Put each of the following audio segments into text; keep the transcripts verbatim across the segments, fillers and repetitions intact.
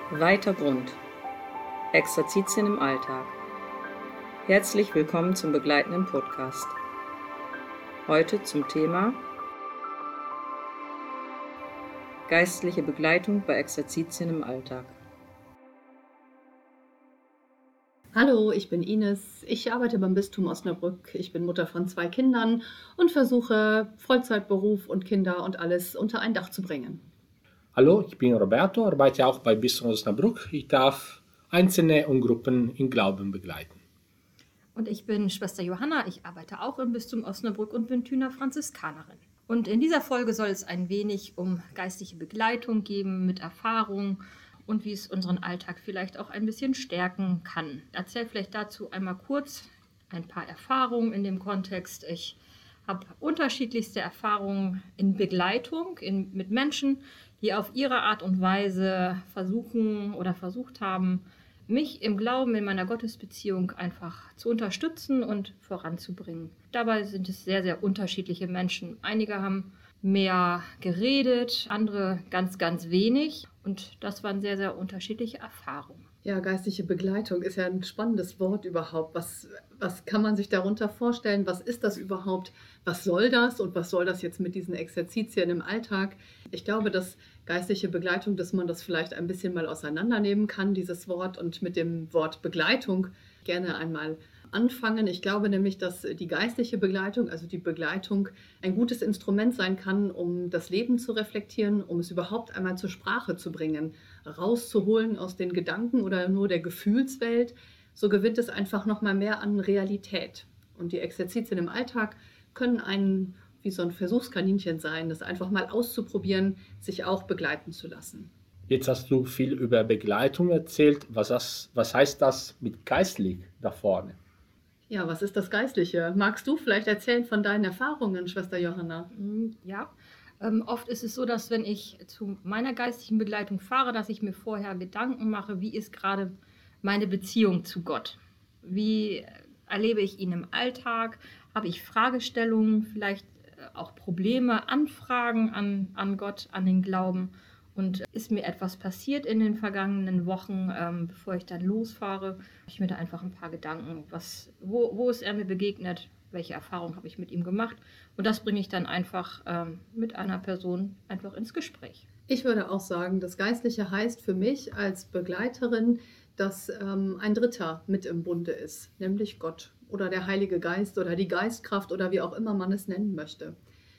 Weiter Grund. Exerzitien im Alltag. Herzlich willkommen zum begleitenden Podcast. Heute zum Thema geistliche Begleitung bei Exerzitien im Alltag. Hallo, ich bin Ines. Ich arbeite beim Bistum Osnabrück. Ich bin Mutter von zwei Kindern und versuche, Vollzeitberuf und Kinder und alles unter ein Dach zu bringen. Hallo, ich bin Roberto, arbeite auch bei Bistum Osnabrück. Ich darf Einzelne und Gruppen im Glauben begleiten. Und ich bin Schwester Johanna, ich arbeite auch im Bistum Osnabrück und bin Thüner Franziskanerin. Und in dieser Folge soll es ein wenig um geistliche Begleitung geben mit Erfahrung und wie es unseren Alltag vielleicht auch ein bisschen stärken kann. Ich erzähle vielleicht dazu einmal kurz ein paar Erfahrungen in dem Kontext. Ich habe unterschiedlichste Erfahrungen in Begleitung in, mit Menschen, die auf ihre Art und Weise versuchen oder versucht haben, mich im Glauben, in meiner Gottesbeziehung einfach zu unterstützen und voranzubringen. Dabei sind es sehr, sehr unterschiedliche Menschen. Einige haben mehr geredet, andere ganz, ganz wenig. Und das waren sehr, sehr unterschiedliche Erfahrungen. Ja, geistliche Begleitung ist ja ein spannendes Wort überhaupt. Was, was kann man sich darunter vorstellen? Was ist das überhaupt? Was soll das? Und was soll das jetzt mit diesen Exerzitien im Alltag? Ich glaube, dass geistliche Begleitung, dass man das vielleicht ein bisschen mal auseinandernehmen kann, dieses Wort, und mit dem Wort Begleitung gerne einmal anfangen. Ich glaube nämlich, dass die geistliche Begleitung, also die Begleitung, ein gutes Instrument sein kann, um das Leben zu reflektieren, um es überhaupt einmal zur Sprache zu bringen, rauszuholen aus den Gedanken oder nur der Gefühlswelt. So gewinnt es einfach nochmal mehr an Realität. Und die Exerzitien im Alltag können einen wie so ein Versuchskaninchen sein, das einfach mal auszuprobieren, sich auch begleiten zu lassen. Jetzt hast du viel über Begleitung erzählt. Was, das, was heißt das mit geistlich da vorne? Ja, was ist das Geistliche? Magst du vielleicht erzählen von deinen Erfahrungen, Schwester Johanna? Ja, ähm, oft ist es so, dass wenn ich zu meiner geistlichen Begleitung fahre, dass ich mir vorher Gedanken mache, wie ist gerade meine Beziehung zu Gott? Wie erlebe ich ihn im Alltag? Habe ich Fragestellungen, vielleicht auch Probleme, Anfragen an, an Gott, an den Glauben? Und ist mir etwas passiert in den vergangenen Wochen, ähm, bevor ich dann losfahre, habe ich mir da einfach ein paar Gedanken, was, wo, wo ist er mir begegnet, welche Erfahrungen habe ich mit ihm gemacht, und das bringe ich dann einfach ähm, mit einer Person einfach ins Gespräch. Ich würde auch sagen, das Geistliche heißt für mich als Begleiterin, dass ähm, ein Dritter mit im Bunde ist, nämlich Gott oder der Heilige Geist oder die Geistkraft oder wie auch immer man es nennen möchte.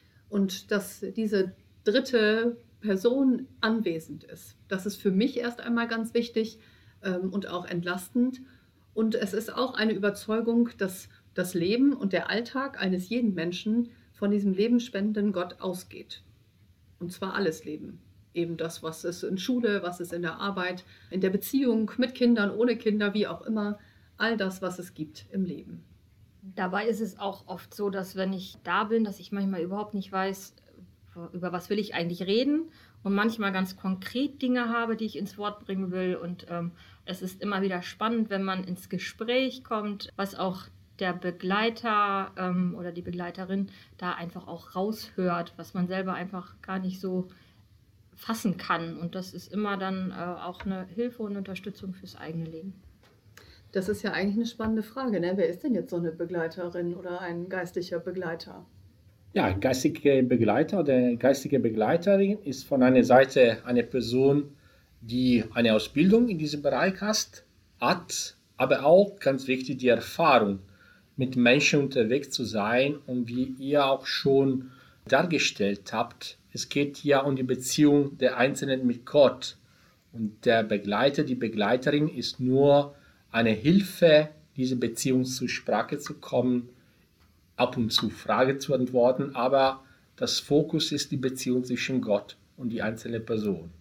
Und dass diese dritte Person anwesend ist. Das ist für mich erst einmal ganz wichtig ähm, und auch entlastend. Und es ist auch eine Überzeugung, dass das Leben und der Alltag eines jeden Menschen von diesem lebensspendenden Gott ausgeht. Und zwar alles Leben. Eben das, was ist in Schule, was ist in der Arbeit, in der Beziehung, mit Kindern, ohne Kinder, wie auch immer. All das, was es gibt im Leben. Dabei ist es auch oft so, dass wenn ich da bin, dass ich manchmal überhaupt nicht weiß, über was will ich eigentlich reden, und manchmal ganz konkret Dinge habe, die ich ins Wort bringen will. Und ähm, es ist immer wieder spannend, wenn man ins Gespräch kommt, was auch der Begleiter ähm, oder die Begleiterin da einfach auch raushört, was man selber einfach gar nicht so fassen kann. Und das ist immer dann äh, auch eine Hilfe und Unterstützung fürs eigene Leben. Das ist ja eigentlich eine spannende Frage, ne? Wer ist denn jetzt so eine Begleiterin oder ein geistlicher Begleiter? Ja, ein geistiger Begleiter oder geistige Begleiterin ist von einer Seite eine Person, die eine Ausbildung in diesem Bereich hat, hat, aber auch ganz wichtig die Erfahrung, mit Menschen unterwegs zu sein, und wie ihr auch schon dargestellt habt, es geht ja um die Beziehung der Einzelnen mit Gott, und der Begleiter, die Begleiterin ist nur eine Hilfe, diese Beziehung zur Sprache zu kommen, ab und zu Fragen zu antworten, aber das Fokus ist die Beziehung zwischen Gott und die einzelne Person.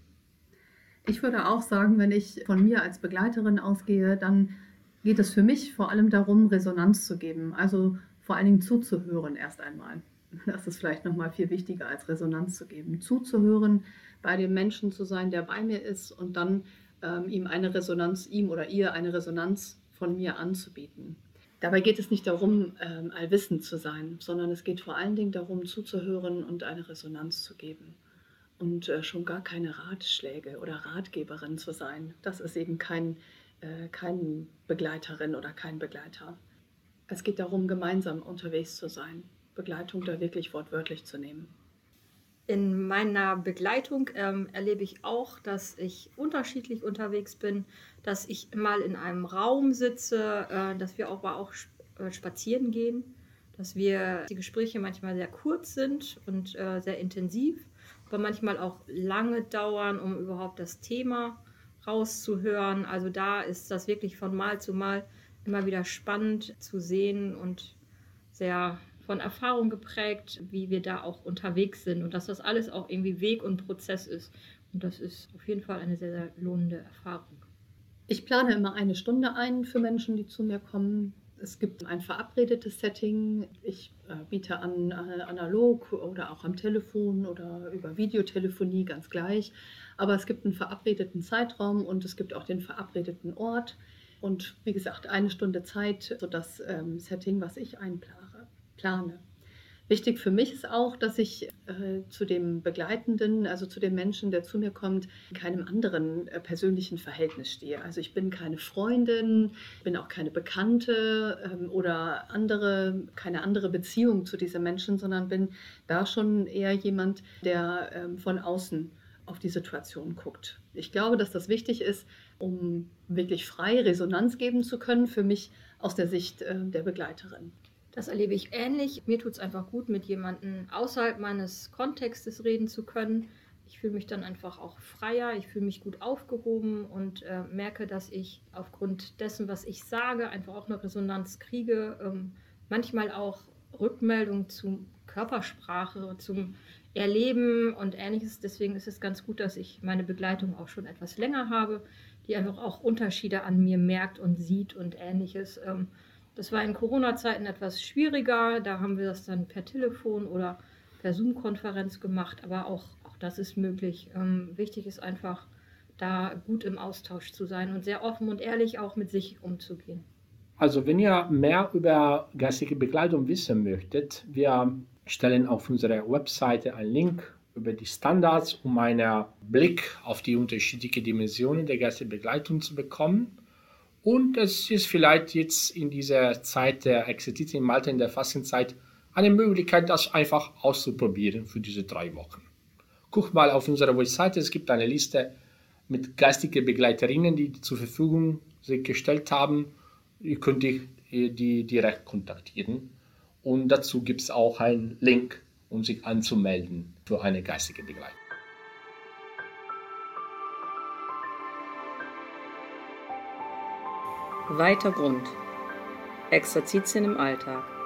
Ich würde auch sagen, wenn ich von mir als Begleiterin ausgehe, dann geht es für mich vor allem darum, Resonanz zu geben, also vor allen Dingen zuzuhören erst einmal. Das ist vielleicht nochmal viel wichtiger, als Resonanz zu geben. Zuzuhören, bei dem Menschen zu sein, der bei mir ist, und dann ähm, ihm eine Resonanz, ihm oder ihr eine Resonanz von mir anzubieten. Dabei geht es nicht darum, ähm, allwissend zu sein, sondern es geht vor allen Dingen darum, zuzuhören und eine Resonanz zu geben. und äh, schon gar keine Ratschläge oder Ratgeberin zu sein. Das ist eben kein, äh, kein Begleiterin oder kein Begleiter. Es geht darum, gemeinsam unterwegs zu sein, Begleitung da wirklich wortwörtlich zu nehmen. In meiner Begleitung ähm, erlebe ich auch, dass ich unterschiedlich unterwegs bin, dass ich mal in einem Raum sitze, äh, dass wir auch, aber auch äh, spazieren gehen, dass wir die Gespräche manchmal sehr kurz sind und äh, sehr intensiv, aber manchmal auch lange dauern, um überhaupt das Thema rauszuhören. Also da ist das wirklich von Mal zu Mal immer wieder spannend zu sehen und sehr von Erfahrung geprägt, wie wir da auch unterwegs sind und dass das alles auch irgendwie Weg und Prozess ist. Und das ist auf jeden Fall eine sehr, sehr lohnende Erfahrung. Ich plane immer eine Stunde ein für Menschen, die zu mir kommen. Es gibt ein verabredetes Setting. Ich äh, biete an, äh, analog oder auch am Telefon oder über Videotelefonie, ganz gleich. Aber es gibt einen verabredeten Zeitraum und es gibt auch den verabredeten Ort. Und wie gesagt, eine Stunde Zeit, so das ähm, Setting, was ich einplane. Plane. Wichtig für mich ist auch, dass ich äh, zu dem Begleitenden, also zu dem Menschen, der zu mir kommt, in keinem anderen äh, persönlichen Verhältnis stehe. Also ich bin keine Freundin, bin auch keine Bekannte ähm, oder andere, keine andere Beziehung zu diesem Menschen, sondern bin da schon eher jemand, der ähm, von außen auf die Situation guckt. Ich glaube, dass das wichtig ist, um wirklich frei Resonanz geben zu können, für mich aus der Sicht äh, der Begleiterin. Das erlebe ich ähnlich. Mir tut es einfach gut, mit jemandem außerhalb meines Kontextes reden zu können. Ich fühle mich dann einfach auch freier, ich fühle mich gut aufgehoben und äh, merke, dass ich aufgrund dessen, was ich sage, einfach auch eine Resonanz kriege. Ähm, manchmal auch Rückmeldung zur Körpersprache, zum Erleben und Ähnliches. Deswegen ist es ganz gut, dass ich meine Begleitung auch schon etwas länger habe, die einfach auch Unterschiede an mir merkt und sieht und Ähnliches. Ähm, Das war in Corona-Zeiten etwas schwieriger. Da haben wir das dann per Telefon oder per Zoom-Konferenz gemacht. Aber auch, auch das ist möglich. Ähm, wichtig ist einfach, da gut im Austausch zu sein und sehr offen und ehrlich auch mit sich umzugehen. Also wenn ihr mehr über geistige Begleitung wissen möchtet, wir stellen auf unserer Webseite einen Link über die Standards, um einen Blick auf die unterschiedlichen Dimensionen der geistigen Begleitung zu bekommen. Und es ist vielleicht jetzt in dieser Zeit der Exerzitien im Alter, in der Fastenzeit, eine Möglichkeit, das einfach auszuprobieren für diese drei Wochen. Guckt mal auf unserer Webseite, es gibt eine Liste mit geistigen Begleiterinnen, die zur Verfügung sich gestellt haben. Ihr könnt die, die direkt kontaktieren. Und dazu gibt es auch einen Link, um sich anzumelden für eine geistige Begleitung. Weiter Grund. Exerzitien im Alltag.